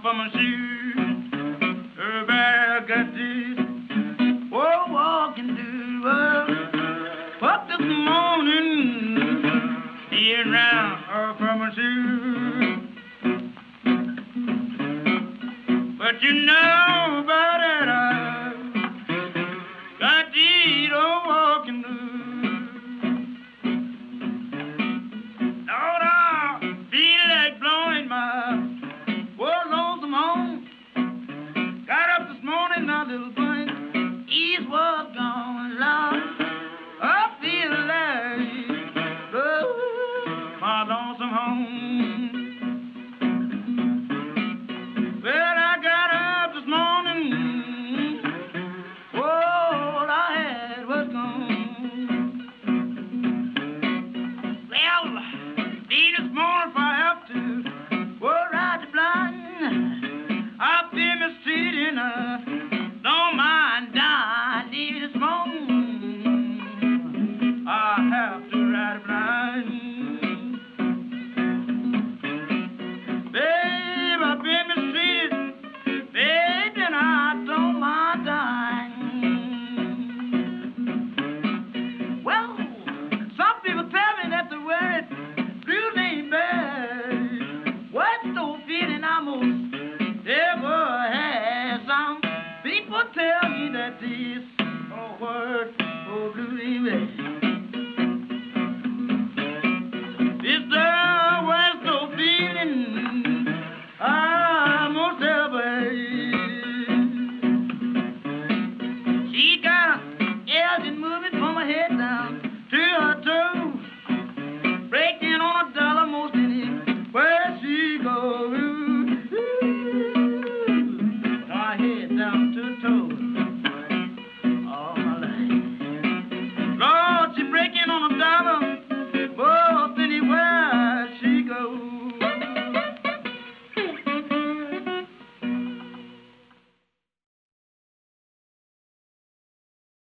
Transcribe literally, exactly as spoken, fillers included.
of my shoes. Everybody got this. Oh, walking through the world. Up this morning, hearing round off of my shoes. But you know about it, I got these old walking blues. Lord, I feel like blowing my poor lonesome home. Got up this morning, now little bunny, east was gone, Lord. I feel like blowing my lonesome home. Well, I got up this morning, all I had was gone. Well, be this morning if I have to, well, ride the blind. I've been mistreated, uh, don't mind dying. Leave this morning, I have to ride blind. Babe, I've been mistreated, babe, and I don't mind dying. Well, some people tell me that the word blues ain't bad. What's the feeling I most ever had? Some people tell me that this oh, word, oh, blues ain't bad. It's the worst no feeling I most ever had. She got